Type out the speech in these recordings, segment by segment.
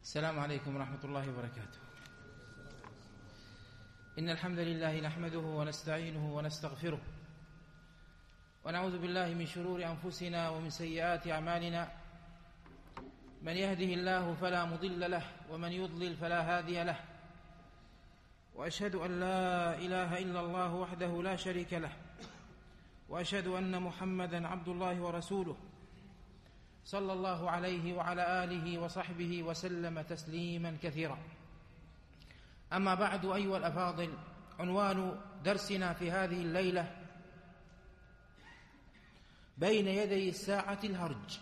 السلام عليكم ورحمة الله وبركاته. إن الحمد لله نحمده ونستعينه ونستغفره، ونعوذ بالله من شرور أنفسنا ومن سيئات أعمالنا. من يهده الله فلا مضل له، ومن يضلل فلا هادي له. وأشهد أن لا إله إلا الله وحده لا شريك له، وأشهد أن محمدًا عبد الله ورسوله، صلى الله عليه وعلى آله وصحبه وسلم تسليما كثيرا. أما بعد، أيها الأفاضل، عنوان درسنا في هذه الليلة بين يدي الساعة الهرج.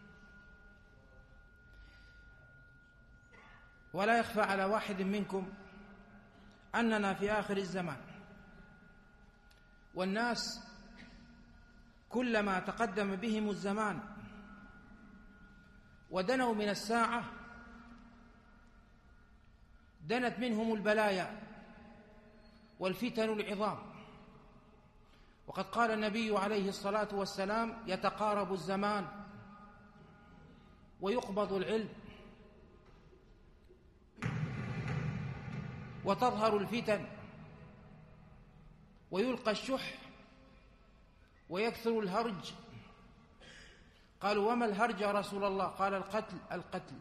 ولا يخفى على واحد منكم أننا في آخر الزمان، والناس كلما تقدم بهم الزمان ودنوا من الساعة دنت منهم البلايا والفتن العظام. وقد قال النبي عليه الصلاة والسلام: يتقارب الزمان ويقبض العلم وتظهر الفتن ويلقى الشح ويكثر الهرج. قالوا: وما الهرج يا رسول الله؟ قال: القتل.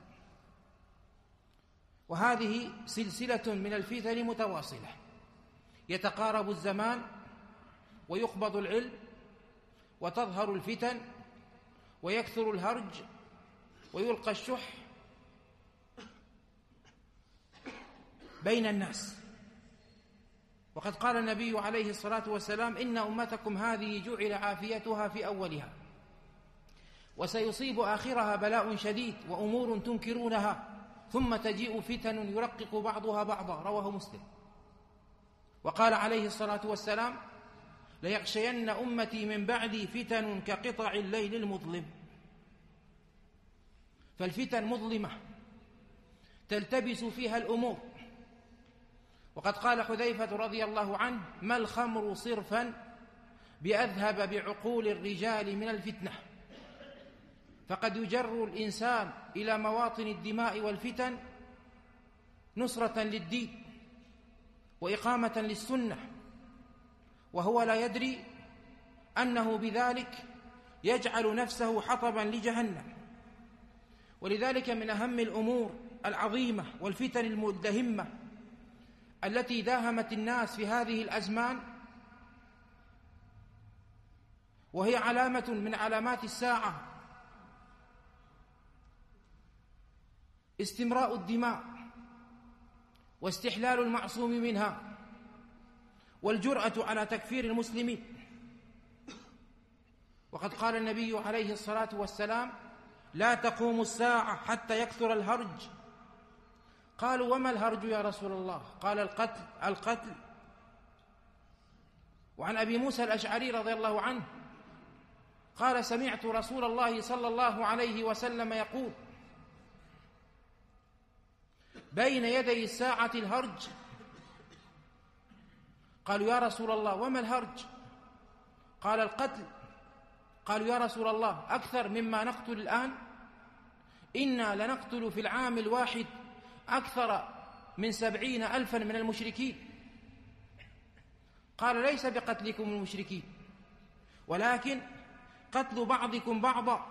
وهذه سلسلة من الفتن متواصلة، يتقارب الزمان ويقبض العلم وتظهر الفتن ويكثر الهرج ويلقى الشح بين الناس. وقد قال النبي عليه الصلاة والسلام: إن أمتكم هذه جعل عافيتها في أولها، وسيصيب آخرها بلاء شديد وأمور تنكرونها، ثم تجيء فتن يرقق بعضها بعضا. رواه مسلم. وقال عليه الصلاة والسلام: ليغشين أمتي من بعدي فتن كقطع الليل المظلم. فالفتن مظلمة تلتبس فيها الأمور. وقد قال حذيفة رضي الله عنه: ما الخمر صرفا بأذهب بعقول الرجال من الفتنة. فقد يجر الإنسان إلى مواطن الدماء والفتن نصرة للدين وإقامة للسنة، وهو لا يدري أنه بذلك يجعل نفسه حطبا لجهنم. ولذلك من أهم الأمور العظيمة والفتن المدهمة التي داهمت الناس في هذه الأزمان، وهي علامة من علامات الساعة، استمراء الدماء واستحلال المعصوم منها والجرأة على تكفير المسلمين. وقد قال النبي عليه الصلاة والسلام: لا تقوم الساعة حتى يكثر الهرج. قالوا: وما الهرج يا رسول الله؟ قال: القتل. وعن أبي موسى الأشعري رضي الله عنه قال: سمعت رسول الله صلى الله عليه وسلم يقول: بين يدي الساعة الهرج. قالوا: يا رسول الله وما الهرج؟ قال: القتل. قالوا: يا رسول الله أكثر مما نقتل الآن؟ إنا لنقتل في العام الواحد أكثر من 70,000 من المشركين. قال: ليس بقتلكم المشركين، ولكن قتل بعضكم بعضا،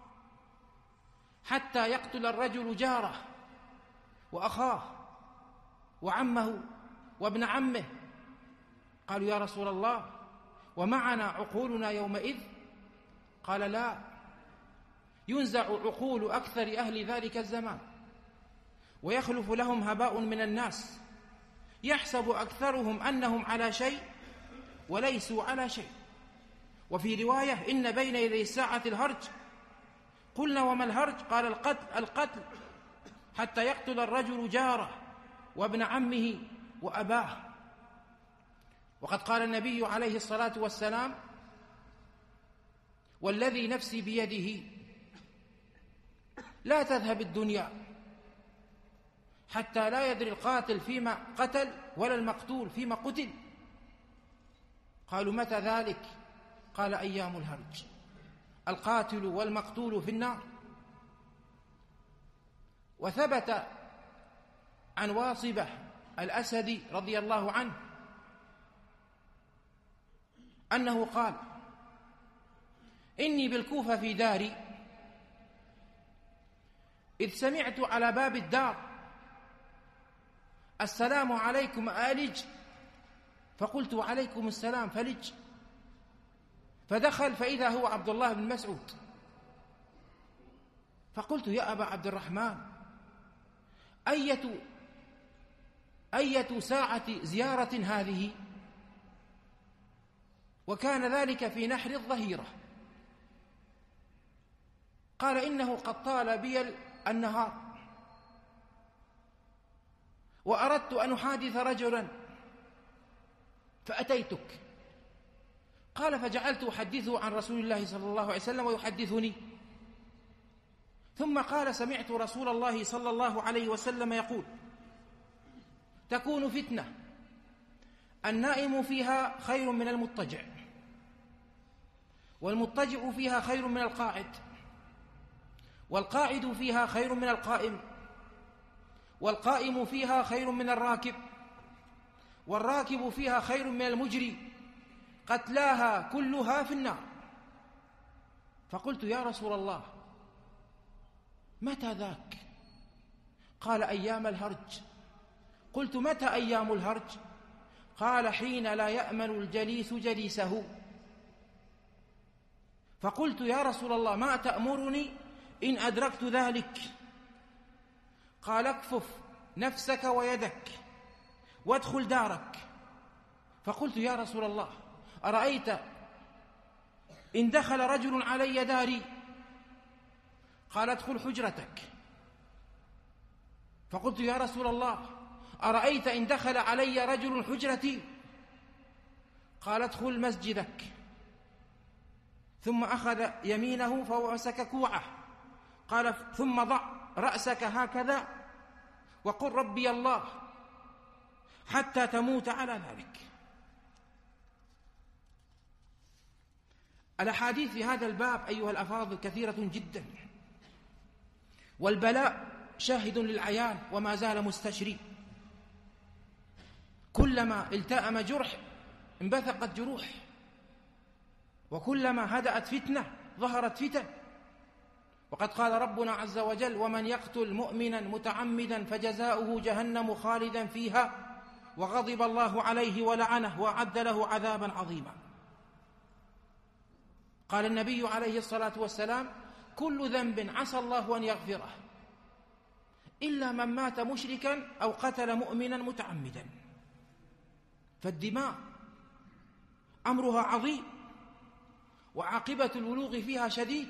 حتى يقتل الرجل جاره وأخاه وعمه وابن عمه. قالوا: يا رسول الله ومعنا عقولنا يومئذ؟ قال: لا، ينزع عقول أكثر أهل ذلك الزمان، ويخلف لهم هباء من الناس، يحسب أكثرهم أنهم على شيء وليسوا على شيء. وفي رواية: إن بين يدي الساعة الهرج. قلنا: وما الهرج؟ قال: القتل، حتى يقتل الرجل جاره وابن عمه وأباه. وقد قال النبي عليه الصلاة والسلام: والذي نفسي بيده لا تذهب الدنيا حتى لا يدري القاتل فيما قتل ولا المقتول فيما قتل. قالوا: متى ذلك؟ قال: أيام الهرج، القاتل والمقتول في النار. وثبت عن واصبة الأسدي رضي الله عنه أنه قال: إني بالكوفة في داري، إذ سمعت على باب الدار: السلام عليكم آلج، فقلت: وعليكم السلام، فلج. فدخل فإذا هو عبد الله بن مسعود، فقلت: يا أبا عبد الرحمن، أية ساعة زيارة هذه؟ وكان ذلك في نحر الظهيرة. قال: إنه قد طال بي النهار، وأردت أن أحادث رجلا فأتيتك. قال: فجعلت أحدثه عن رسول الله صلى الله عليه وسلم ويحدثني. ثم قال: سمعت رسول الله صلى الله عليه وسلم يقول: تكون فتنة النائم فيها خير من المضطجع، والمضطجع فيها خير من القاعد، والقاعد فيها خير من القائم، والقائم فيها خير من الراكب، والراكب فيها خير من المجري، قتلاها كلها في النار. فقلت: يا رسول الله، متى ذاك؟ قال: أيام الهرج. قلت: متى أيام الهرج؟ قال: حين لا يأمن الجليس جليسه. فقلت: يا رسول الله، ما تأمرني إن أدركت ذلك؟ قال: اكفف نفسك ويدك وادخل دارك. فقلت: يا رسول الله، أرأيت إن دخل رجل علي داري؟ قال: ادخل حجرتك. فقلت: يا رسول الله، أرأيت إن دخل علي رجل حجرتي؟ قال: ادخل مسجدك. ثم أخذ يمينه فوسك كوعه. قال: ثم ضع رأسك هكذا وقل: ربي الله، حتى تموت على ذلك. الأحاديث في هذا الباب أيها الأفاضل كثيرة جدا، والبلاء شاهد للعيان وما زال مستشري. كلما التأم جرح انبثقت جروح، وكلما هدأت فتنة ظهرت فتن. وقد قال ربنا عز وجل: ومن يقتل مؤمنا متعمدا فجزاؤه جهنم خالدا فيها وغضب الله عليه ولعنه وأعد له عذابا عظيما. قال النبي عليه الصلاة والسلام: كل ذنب عسى الله أن يغفره إلا من مات مشركا أو قتل مؤمنا متعمدا. فالدماء أمرها عظيم، وعاقبة الولوغ فيها شديد.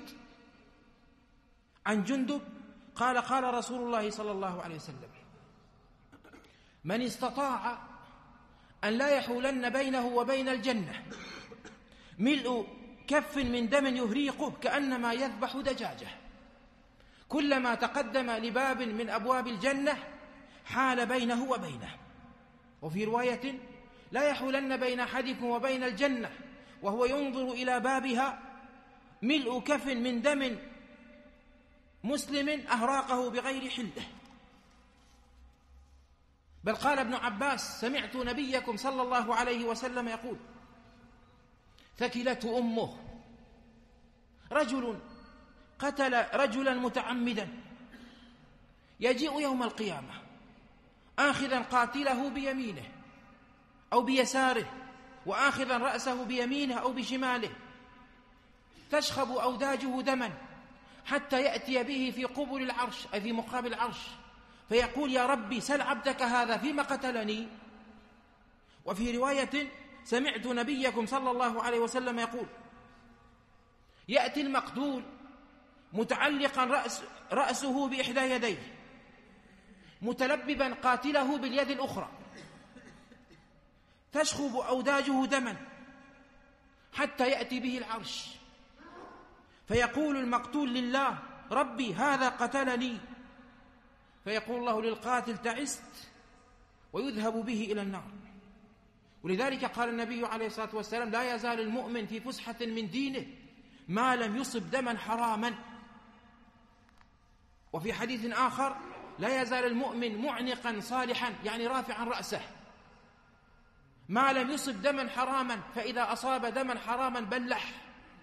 عن جندب قال: قال رسول الله صلى الله عليه وسلم: من استطاع أن لا يحولن بينه وبين الجنة ملء كف من دم يهريقه كأنما يذبح دجاجة، كلما تقدم لباب من أبواب الجنة حال بينه وبينه. وفي رواية: لا يحولن بين أحدكم وبين الجنة وهو ينظر إلى بابها ملء كف من دم مسلم أهراقه بغير حله. بل قال ابن عباس: سمعت نبيكم صلى الله عليه وسلم يقول: ثكلته أمه، رجل قتل رجلا متعمدا يجيء يوم القيامة آخذا قاتله بيمينه أو بيساره، وآخذا رأسه بيمينه أو بشماله، تشخب أوداجه دما حتى يأتي به في قبل العرش، أي في مقابل العرش، فيقول: يا ربي، سل عبدك هذا فيما قتلني. وفي رواية: سمعت نبيكم صلى الله عليه وسلم يقول: يأتي المقتول متعلقا رأسه بإحدى يديه، متلببا قاتله باليد الأخرى، تشخب أوداجه دما حتى يأتي به العرش، فيقول المقتول لله: ربي، هذا قتلني. فيقول الله للقاتل: تعست، ويذهب به إلى النار. ولذلك قال النبي عليه الصلاة والسلام: لا يزال المؤمن في فسحة من دينه ما لم يصب دما حراما. وفي حديث آخر: لا يزال المؤمن معنقا صالحا، يعني رافعا رأسه، ما لم يصب دما حراما، فإذا أصاب دما حراما بلح.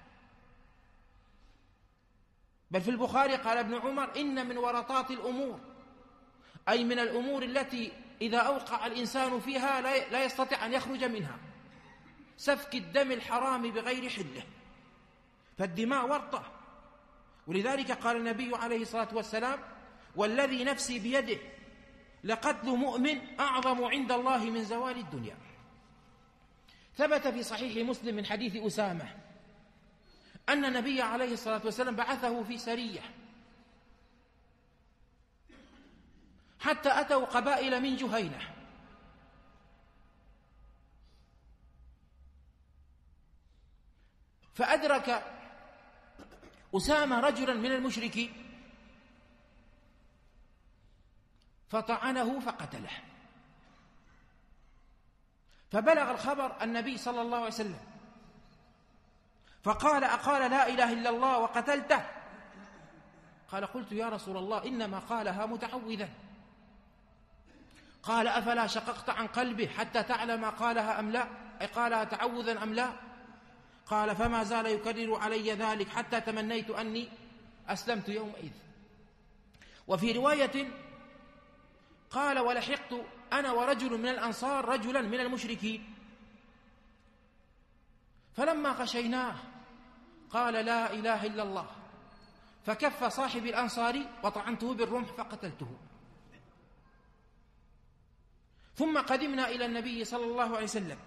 بل في البخاري قال ابن عمر: إن من ورطات الأمور، أي من الأمور التي إذا أوقع الإنسان فيها لا يستطيع أن يخرج منها، سفك الدم الحرام بغير حله، فالدماء ورطة. ولذلك قال النبي عليه الصلاة والسلام: والذي نفسي بيده لقتل مؤمن أعظم عند الله من زوال الدنيا. ثبت في صحيح مسلم من حديث أسامة أن النبي عليه الصلاة والسلام بعثه في سرية حتى أتوا قبائل من جهينة، فأدرك أسامة رجلا من المشركين فطعنه فقتله، فبلغ الخبر النبي صلى الله عليه وسلم فقال: أقال لا إله إلا الله وقتلته؟ قال: قلت يا رسول الله إنما قالها متعوذا. قال: أفلا شققت عن قلبه حتى تعلم قالها أم لا، أي قالها تعوذا أم لا؟ قال: فما زال يكرر علي ذلك حتى تمنيت أني أسلمت يومئذ. وفي رواية قال: ولحقت أنا ورجل من الأنصار رجلا من المشركين، فلما غشيناه قال: لا إله إلا الله، فكف صاحب الأنصاري وطعنته بالرمح فقتلته. ثم قدمنا إلى النبي صلى الله عليه وسلم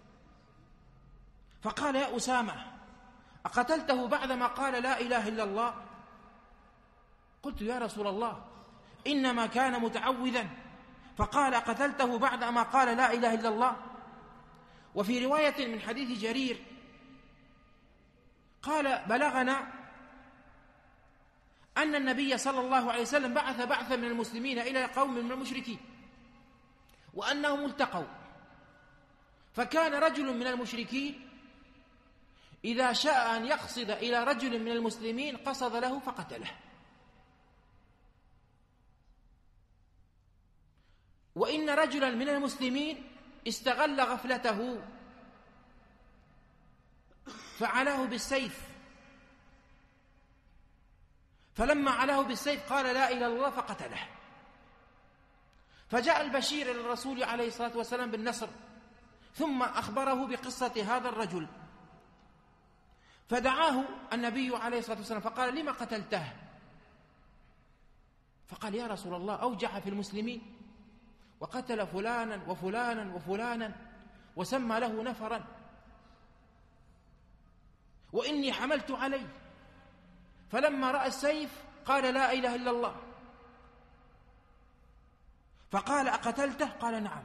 فقال: يا أسامة، أقتلته بعدما قال لا إله إلا الله؟ قلت يا رسول الله إنما كان متعوذا، فقال: أقتلته بعدما قال لا إله إلا الله؟ وفي رواية من حديث جرير قال: بلغنا أن النبي صلى الله عليه وسلم بعث بعثا من المسلمين إلى قوم من المشركين وأنهم التقوا، فكان رجل من المشركين إذا شاء أن يقصد إلى رجل من المسلمين قصد له فقتله، وإن رجلا من المسلمين استغل غفلته فعلاه بالسيف، فلما علاه بالسيف قال لا إله إلا الله فقتله. فجاء البشير إلى الرسول عليه الصلاة والسلام بالنصر، ثم أخبره بقصة هذا الرجل، فدعاه النبي عليه الصلاة والسلام فقال: لما قتلته؟ فقال: يا رسول الله أوجع في المسلمين وقتل فلانا وفلانا وفلانا وسمى له نفرا، وإني حملت عليه، فلما رأى السيف قال لا إله إلا الله، فقال: أقتلته؟ قال: نعم.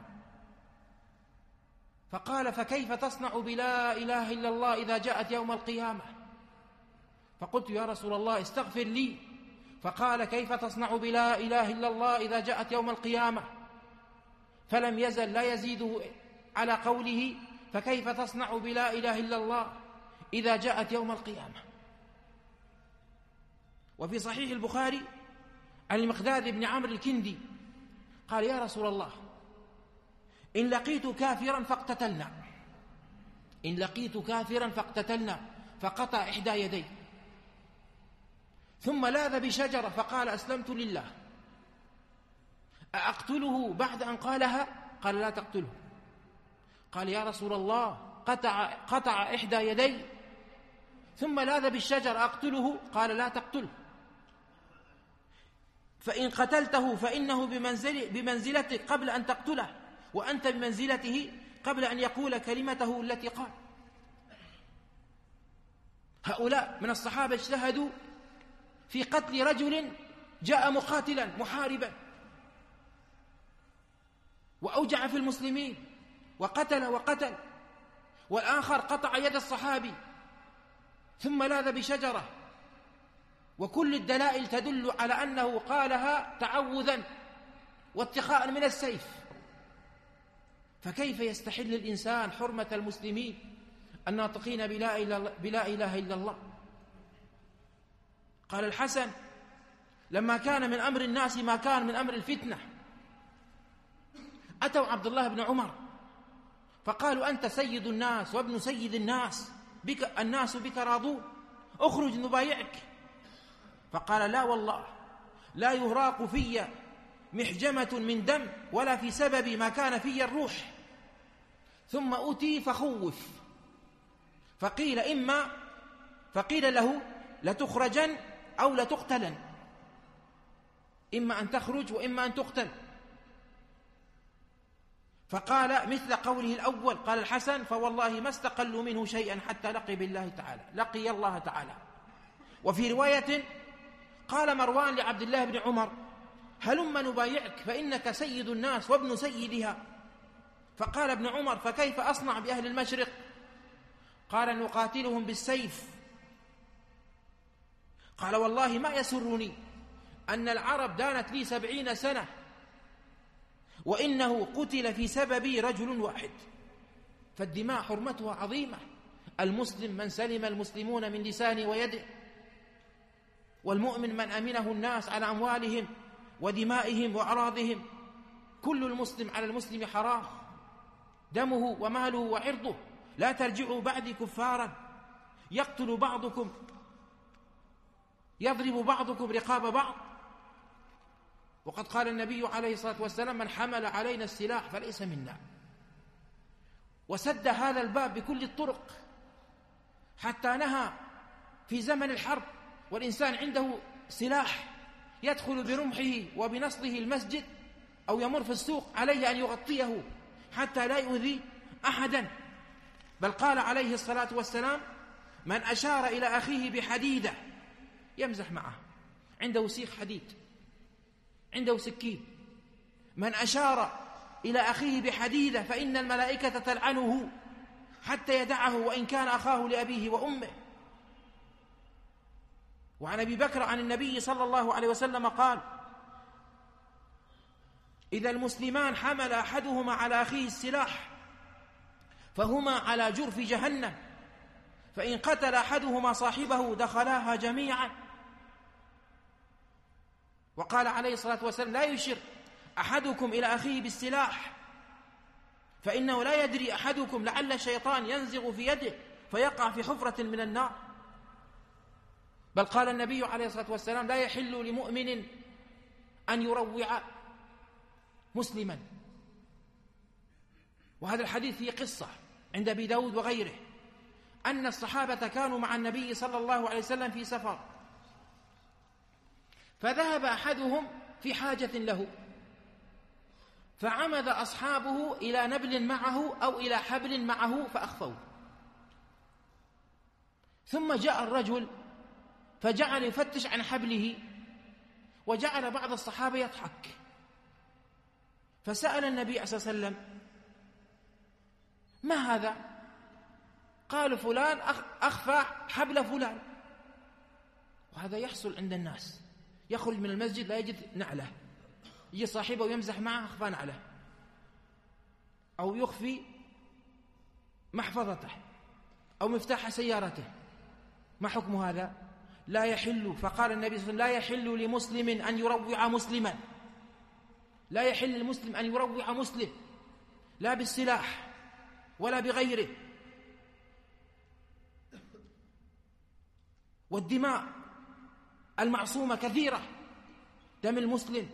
فقال: فكيف تصنع بلا إله إلا الله إذا جاءت يوم القيامة؟ فقلت يا رسول الله استغفر لي. فقال: كيف تصنع بلا إله إلا الله إذا جاءت يوم القيامة؟ فلم يزل لا يزيده على قوله: فكيف تصنع بلا إله إلا الله إذا جاءت يوم القيامة. وفي صحيح البخاري عن المقداد بن عمرو الكندي قال: يا رسول الله إن لقيت كافرا فاقتتلنا، إن لقيت كافرا فاقتتلنا، فقطع إحدى يديه، ثم لاذ بشجرة فقال: أسلمت لله، أقتله بعد أن قالها؟ قال: لا تقتله. قال: يا رسول الله قطع إحدى يدي ثم لاذ بالشجر، أقتله؟ قال: لا تقتله، فإن قتلته فإنه بمنزلتك قبل أن تقتله، وأنت بمنزلته قبل أن يقول كلمته التي قال. هؤلاء من الصحابة اجتهدوا في قتل رجل جاء مقاتلا محاربا وأوجع في المسلمين وقتل، والآخر قطع يد الصحابي ثم لاذ بشجرة، وكل الدلائل تدل على أنه قالها تعوذا واتقاء من السيف، فكيف يستحل الإنسان حرمة المسلمين الناطقين بلا إله إلا الله؟ قال الحسن: لما كان من أمر الناس ما كان من أمر الفتنة، أتوا عبد الله بن عمر فقالوا: أنت سيد الناس وابن سيد الناس، الناس بك راضون، اخرج نبايعك. فقال: لا والله، لا يهراق في محجمة من دم ولا في سبب ما كان في الروح. ثم أتي فخوف، فقيل له: لتخرجن أو لتقتلن، إما أن تخرج وإما أن تقتل. فقال مثل قوله الأول، قال الحسن: فوالله ما استقلوا منه شيئا حتى لقي الله تعالى. وفي رواية قال مروان لعبد الله بن عمر: هلم نبايعك فإنك سيد الناس وابن سيدها. فقال ابن عمر: فكيف أصنع بأهل المشرق؟ قال: نقاتلهم بالسيف. قال: والله ما يسرني أن العرب دانت لي 70 سنة وإنه قتل في سببي رجل واحد. فالدماء حرمتها عظيمة. المسلم من سلم المسلمون من لسانه ويده، والمؤمن من أمنه الناس على أموالهم ودمائهم وأعراضهم. كل المسلم على المسلم حرام، دمه وماله وعرضه. لا ترجعوا بعدي كفارا يقتل بعضكم، يضرب بعضكم رقاب بعض. وقد قال النبي عليه الصلاة والسلام: من حمل علينا السلاح فليس منا. وسد هذا الباب بكل الطرق، حتى نهى في زمن الحرب والإنسان عنده سلاح يدخل برمحه وبنصله المسجد أو يمر في السوق عليه أن يغطيه حتى لا يؤذي أحدا. بل قال عليه الصلاة والسلام: من أشار إلى أخيه بحديدة يمزح معه، عنده سيخ حديد، عنده سكين، من أشار إلى أخيه بحديدة فإن الملائكة تلعنه حتى يدعه وإن كان أخاه لأبيه وأمه. وعن أبي بكر عن النبي صلى الله عليه وسلم قال: إذا المسلمان حمل أحدهما على أخيه السلاح فهما على جرف جهنم، فإن قتل أحدهما صاحبه دخلاها جميعا. وقال عليه الصلاة والسلام: لا يشر أحدكم إلى أخيه بالسلاح، فإنه لا يدري أحدكم لعل الشيطان ينزغ في يده فيقع في حفرة من النار. بل قال النبي عليه الصلاة والسلام: لا يحل لمؤمن أن يروع مسلما. وهذا الحديث فيه قصة عند أبي داود وغيره، أن الصحابة كانوا مع النبي صلى الله عليه وسلم في سفر، فذهب أحدهم في حاجة له، فعمد أصحابه إلى نبل معه أو إلى حبل معه فأخفوه. ثم جاء الرجل فجعل يفتش عن حبله، وجعل بعض الصحابة يضحك، فسأل النبي صلى الله عليه وسلم: ما هذا؟ قال: فلان أخفى حبل فلان. وهذا يحصل عند الناس، يخرج من المسجد لا يجد نعله، يجي صاحبه ويمزح معه أخفى نعله، أو يخفي محفظته أو مفتاح سيارته. ما حكم هذا؟ لا يحل. فقال النبي صلى الله عليه وسلم: لا يحل لمسلم أن يروع مسلما، لا يحل للمسلم أن يروع مسلم، لا بالسلاح ولا بغيره. والدماء المعصومة كثيرة، دم المسلم،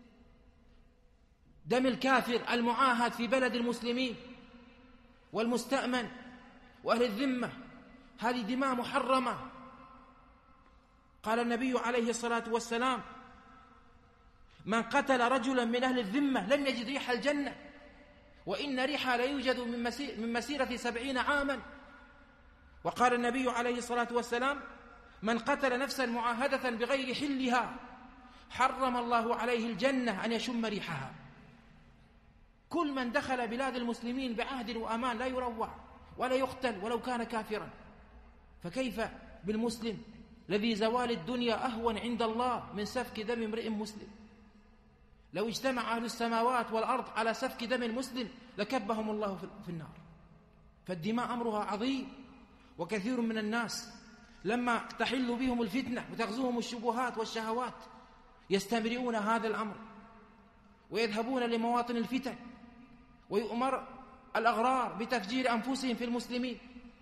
دم الكافر المعاهد في بلد المسلمين والمستأمن وأهل الذمة، هذه دماء محرمة. قال النبي عليه الصلاة والسلام: من قتل رجلا من أهل الذمة لم يجد ريح الجنة، وإن ريحها لا يوجد من مسيرة 70 عاما. وقال النبي عليه الصلاة والسلام: من قتل نفسا معاهدة بغير حلها حرم الله عليه الجنة أن يشم ريحها. كل من دخل بلاد المسلمين بعهد وأمان لا يروع ولا يقتل ولو كان كافرا، فكيف بالمسلم الذي زوال الدنيا أهون عند الله من سفك دم امرئ مسلم؟ لو اجتمع أهل السماوات والأرض على سفك دم المسلم لكبهم الله في النار. فالدماء أمرها عظيم، وكثير من الناس لما تحل بهم الفتنة وتغزوهم الشبهات والشهوات يستمرئون هذا الأمر ويذهبون لمواطن الفتن، ويؤمر الأغرار بتفجير أنفسهم في المسلمين.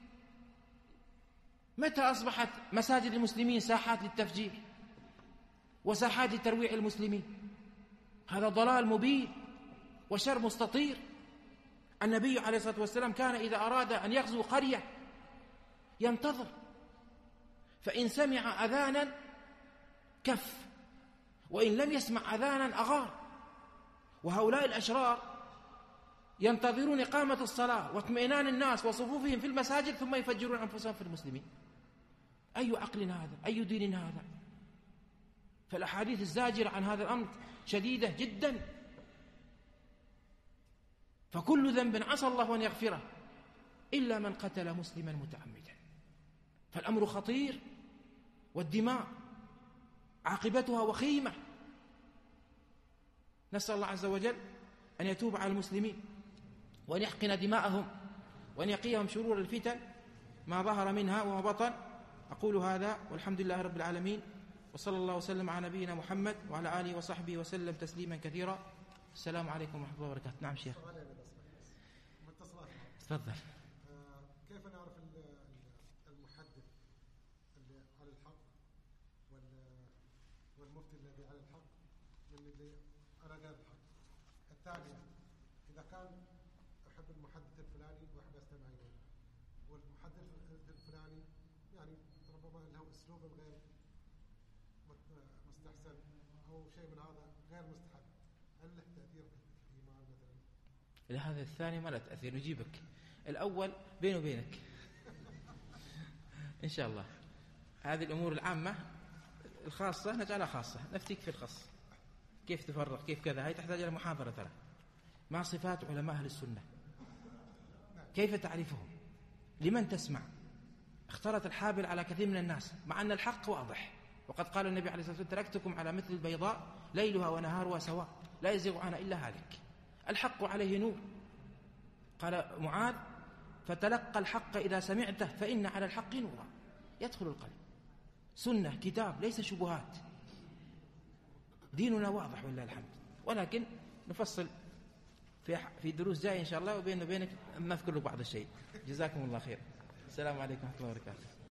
متى أصبحت مساجد المسلمين ساحات للتفجير وساحات لترويع المسلمين؟ هذا ضلال مبين وشر مستطير. النبي عليه الصلاة والسلام كان إذا أراد أن يغزو قرية ينتظر، فإن سمع أذانا كف، وإن لم يسمع أذانا أغار. وهؤلاء الأشرار ينتظرون إقامة الصلاة واطمئنان الناس وصفوفهم في المساجد ثم يفجرون أنفسهم في المسلمين. أي عقل هذا؟ أي دين هذا؟ فالأحاديث الزاجرة عن هذا الأمر شديدة جدا. فكل ذنب عسى الله أن يغفره إلا من قتل مسلما متعمدا. فالأمر خطير، والدماء عاقبتها وخيمة. نسأل الله عز وجل أن يتوب على المسلمين وأن يحقن دماءهم وأن يقيهم شرور الفتن ما ظهر منها وما بطن. أقول هذا والحمد لله رب العالمين، وصلى الله وسلم على نبينا محمد وعلى آله وصحبه وسلم تسليما كثيرا. السلام عليكم ورحمة الله وبركاته. نعم شيخ. تفضل. كيف نعرف المحدث اللي على الحق والمفتي الذي على الحق من اللي على غير الحق؟ الثانية، إذا كان أحب المحدث الفلاني وأحب أستمع إليه، والمحدث الفلاني يعني ربما له أسلوب غير مستحسن أو شيء من هذا غير مستحب، هل له تأثير في الإيمان مثلا؟ هذا الثاني ما له تأثير، نجيبك. الأول بيني وبينك إن شاء الله. هذه الأمور العامة، الخاصة نجعلها خاصة، نفتيك في الخاص. كيف تفرق، كيف كذا، هي تحتاج إلى محاضرة ترى. ما صفات علماء أهل السنة؟ كيف تعرفهم؟ لمن تسمع؟ اختلط الحابل على كثير من الناس، مع أن الحق واضح. وقد قال النبي عليه الصلاة والسلام: تركتكم على مثل البيضاء ليلها ونهارها سواء لا يزيغ عنها إلا هالك. الحق عليه نور. قال معاذ: فتلقى الحق إذا سمعته فإن على الحق نورا يدخل القلب. سنة كتاب، ليس شبهات. ديننا واضح ولله الحمد، ولكن نفصل في دروس جاية إن شاء الله، وبيننا وبينك نذكر بعض الشيء. جزاكم الله خير. السلام عليكم ورحمة الله وبركاته.